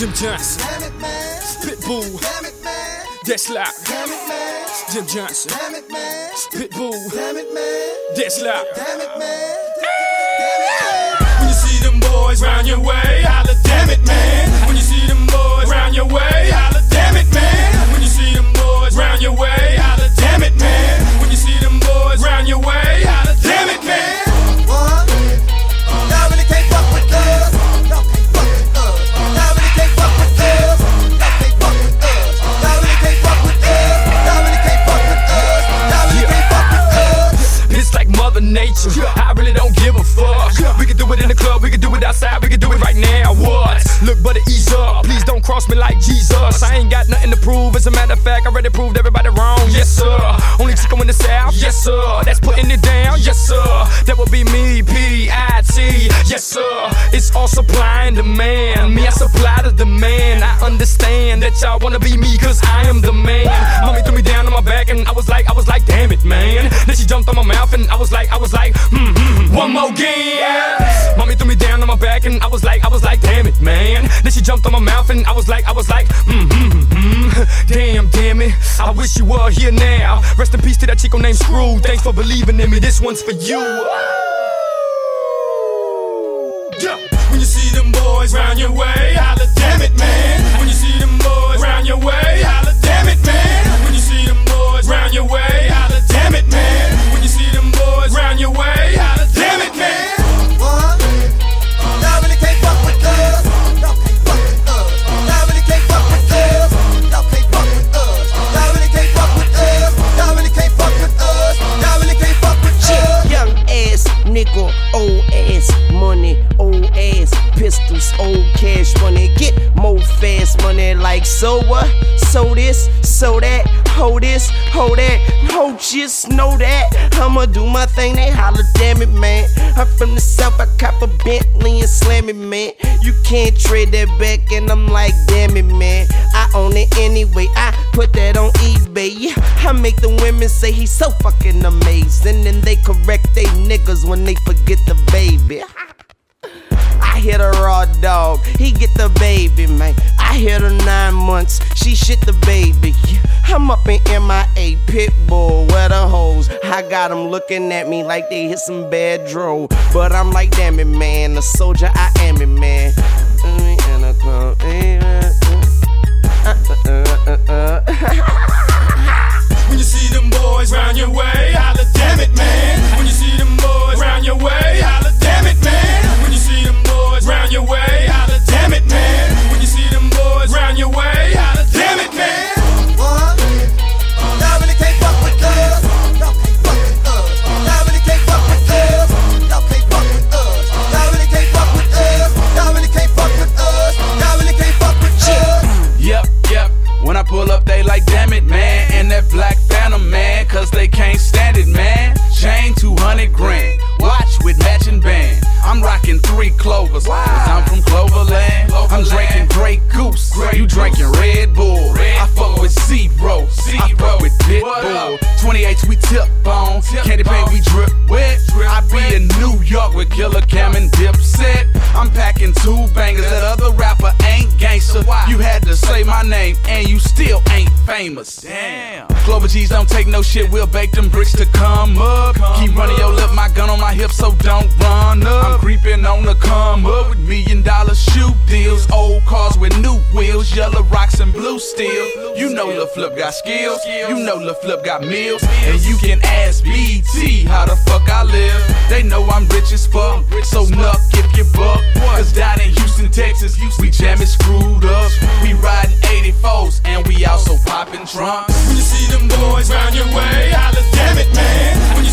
Jim Johnson, Damn it, man. Pitbull, Damn it, man. that's loud. Damn it, man. Jim Johnson, Damn it, man. Pitbull, Damn it, man. that's loud. Damn it, man. Damn it, man. When you see them boys round your way, holla, damn it, man. When you see them boys round your way, holla, damn it, man. When you see them boys round your way, holla, damn it, man. When you see them boys round your way, holla, damn it, man. What? Y'all really can't fuck with us. Y'all can't fuck with us. Y'all really can't fuck with us. Y'all can't fuck with us. Y'all really can't fuck with us. Y'all really can't fuck with us. Y'all really can't fuck with us. It's like Mother Nature, I really don't give a fuck. We can do it in the club, we can do it outside, we can do it right now. What? Look, buddy, ease up. Please don't cross me like Jesus. I ain't got nothing to prove. As a matter of fact, I already proved everybody wrong. Yes, sir. Only chico in the South. Yes, sir. That's putting it down. Yes, sir. That would be me, P-I-T. Yes, sir. It's all supply and demand. Me, I supply the demand. I understand that y'all wanna be me, cause I am the man. Mommy threw me down on my back and I was like, damn it, man. Then she jumped on my mouth and I was like, one more again. Mommy threw me down on my back and I was like, damn it, man. Then she jumped on my mouth and I was like, damn it. I wish you were here now. Rest in peace to that chico named Screw. Thanks for believing in me, this one's for you. Yeah. When you see them boys round your way, holla, damn it, man. When you see them boys round your way, holla, damn it, man. When you see them boys round your way, holla, damn it, man. When you see them boys round your way, holla, damn it, man. What? Y'all really can't fuck with us. Y'all can't fuck with us. Y'all really can't fuck with us. Y'all can't fuck with us. Y'all really can't fuck with us. Y'all really can't fuck with us. Y'all really can't fuck with us. Young ass nickel, old ass money, old ass pistols, old cash money. Get more fast money like so what? So this, so that, hold this, hold that. Ho, just know that I'ma do my thing. They holler, damn it, man. I'm from the South, I cop a Bentley and slam it, man. You can't trade that back, and I'm like, damn it, man. I own it anyway. I put that on eBay. Yeah, I make the women say he's so fucking amazing, and they correct they niggas when they forget the baby. I hit a raw dog, he get the baby, man. I hit her 9 months, she shit the baby. Yeah, I'm up in MIA, Pitbull, where the hoes. I got them looking at me like they hit some bad dro. But I'm like, damn it, man, a soldier, I am it, man. In a club, When you see them boys round your way, holla, damn it, man. When you see them boys round your way, holla, damn it, man. When you see them boys round your way, holla, damn it, man. When you see them boys round your way, holla, damn it, man. What? Y'all really can't fuck with us. Y'all can't fuck with us. Y'all really can't fuck with us. Y'all can't fuck with us. Y'all really can't fuck with us. Y'all really can't fuck with us. Y'all really can't fuck with us. Yep. When I pull up, they like, damn it, man. And that black Phantom, man, cause they can't stand it, man. Chain 200 grand, watch with matching band. I'm rocking 3 Clovers, cause I'm from Cloverland. I'm drinking Grey Goose, you drinking Red Bull. I fuck with Zero, I fuck with Pitbull. 28s we tip on, candy paint we drip wet. I be in New York with Killer Cam and Dipset. I'm packing 2 bangers, that other rapper ain't gangsta. You had to say my name and you still ain't famous. Damn. Clover G's don't take no shit, we'll bake them bricks to come up. Keep running your lip, my gun on my hip, so don't run up. I'm creeping on the come up with $1 million shoe deals. Old cars with new wheels, yellow rocks and blue steel. You know Lil Flip got skills, you know Lil Flip got meals. And you can ask BT how the fuck I live. They know I'm rich as fuck, so nuck if you buck. Cause down in Houston, Texas, we jamming screwed up. We riding 84s and we also popping trunks. When you see them boys round your way, holla, damn it, man. When you